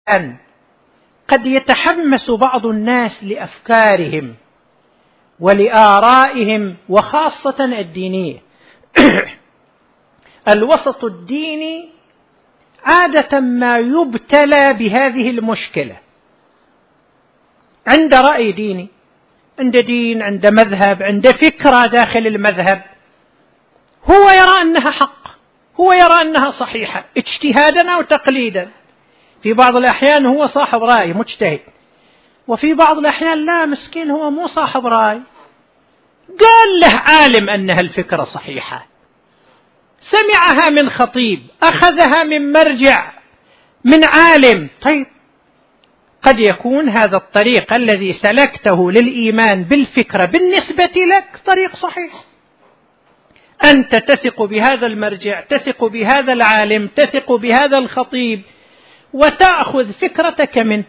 أن قد يتحمس بعض الناس لأفكارهم ولآرائهم وخاصة الدينية. الوسط الديني عادة ما يبتلى بهذه المشكلة، عند رأي ديني، عند دين، عند مذهب، عند فكرة داخل المذهب، هو يرى أنها حق، هو يرى أنها صحيحة اجتهادا أو تقليدا. في بعض الأحيان هو صاحب رأي مجتهد، وفي بعض الأحيان لا، مسكين هو مو صاحب رأي، قال له عالم أنها الفكرة صحيحة، سمعها من خطيب، أخذها من مرجع، من عالم. طيب، قد يكون هذا الطريق الذي سلكته للإيمان بالفكرة بالنسبة لك طريق صحيح، أنت تثق بهذا المرجع، تثق بهذا العالم، تثق بهذا الخطيب، وتأخذ فكرتك منه.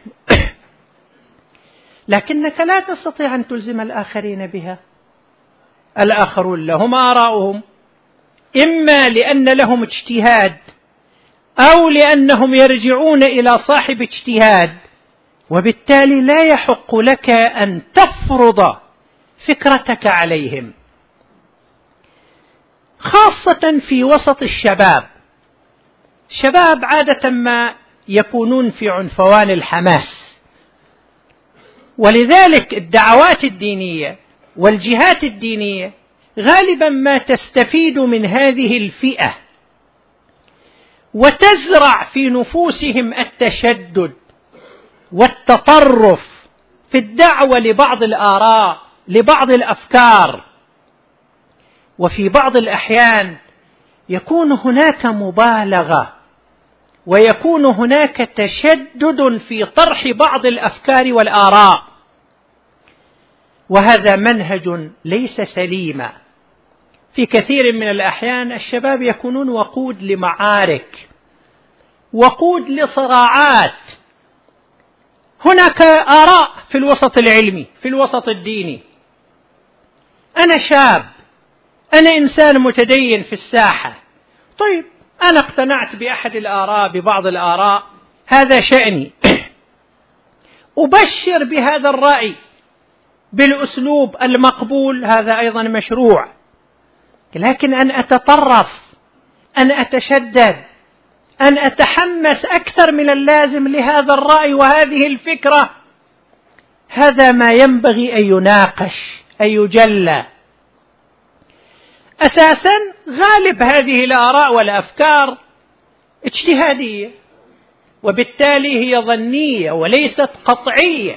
لكنك لا تستطيع أن تلزم الآخرين بها. الآخرون لهم آراؤهم، إما لأن لهم اجتهاد أو لأنهم يرجعون إلى صاحب اجتهاد، وبالتالي لا يحق لك أن تفرض فكرتك عليهم، خاصة في وسط الشباب. الشباب عادة ما يكونون في عنفوان الحماس، ولذلك الدعوات الدينية والجهات الدينية غالبا ما تستفيد من هذه الفئة وتزرع في نفوسهم التشدد والتطرف في الدعوة لبعض الآراء، لبعض الأفكار. وفي بعض الأحيان يكون هناك مبالغة ويكون هناك تشدد في طرح بعض الأفكار والآراء، وهذا منهج ليس سليما. في كثير من الأحيان الشباب يكونون وقود لمعارك، وقود لصراعات. هناك آراء في الوسط العلمي، في الوسط الديني، أنا شاب، أنا إنسان متدين في الساحة، طيب أنا اقتنعت بأحد الآراء، ببعض الآراء، هذا شأني، أبشر بهذا الرأي بالأسلوب المقبول، هذا أيضا مشروع. لكن أن أتطرف، أن أتشدد، أن أتحمس أكثر من اللازم لهذا الرأي وهذه الفكرة، هذا ما ينبغي أن يناقش، أن يجلى. أساسا غالب هذه الآراء والأفكار اجتهادية، وبالتالي هي ظنية وليست قطعية.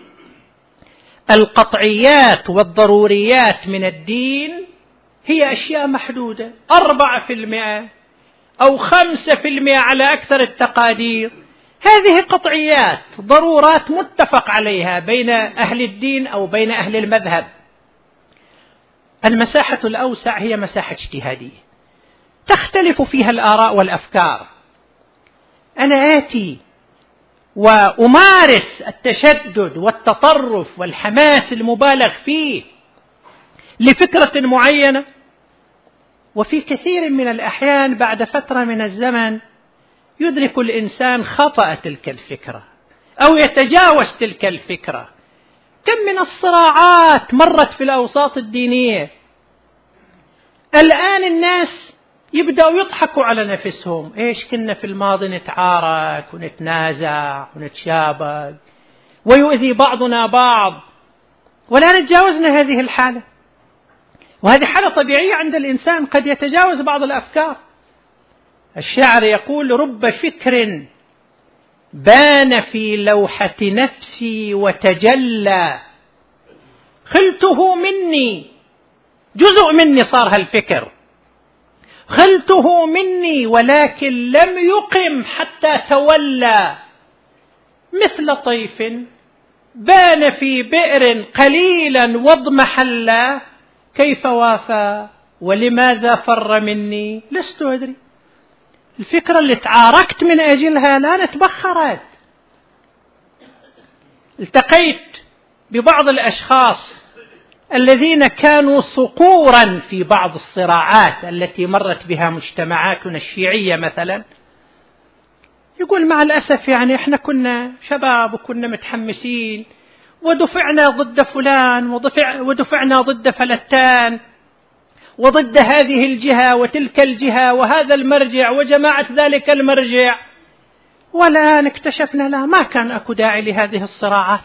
القطعيات والضروريات من الدين هي أشياء محدودة، 4% أو 5% على أكثر التقادير، هذه قطعيات، ضرورات متفق عليها بين أهل الدين أو بين أهل المذهب. المساحة الأوسع هي مساحة اجتهادية تختلف فيها الآراء والأفكار. أنا آتي وأمارس التشدد والتطرف والحماس المبالغ فيه لفكرة معينة، وفي كثير من الأحيان بعد فترة من الزمن يدرك الإنسان خطأ تلك الفكرة أو يتجاوز تلك الفكرة. كم من الصراعات مرت في الأوساط الدينية، الآن الناس يبدأوا يضحكوا على نفسهم، إيش كنا في الماضي نتعارك ونتنازع ونتشابك ويؤذي بعضنا بعض، ولا نتجاوزنا هذه الحالة. وهذه حالة طبيعية عند الإنسان، قد يتجاوز بعض الأفكار. الشاعر يقول: رب فكر بان في لوحة نفسي وتجلى، خلته مني، جزء مني صار هالفكر، خلته مني ولكن لم يقم حتى تولى، مثل طيف بان في بئر قليلا واضمحلا، كيف وافى ولماذا فر مني لست أدري. الفكرة اللي تعاركت من أجلها لا تبخرت. التقيت ببعض الأشخاص الذين كانوا صقورا في بعض الصراعات التي مرت بها مجتمعاتنا الشيعية مثلا، يقول مع الأسف يعني إحنا كنا شباب وكنا متحمسين ودفعنا ضد فلان ودفعنا ضد فلتان وضد هذه الجهة وتلك الجهة وهذا المرجع وجماعة ذلك المرجع، والآن اكتشفنا لا، ما كان أكو داعي لهذه الصراعات.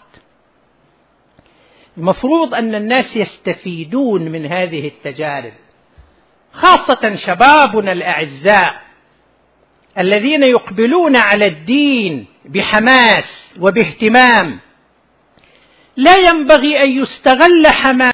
المفروض أن الناس يستفيدون من هذه التجارب، خاصة شبابنا الأعزاء الذين يقبلون على الدين بحماس وباهتمام. لا ينبغي أن يستغل حماس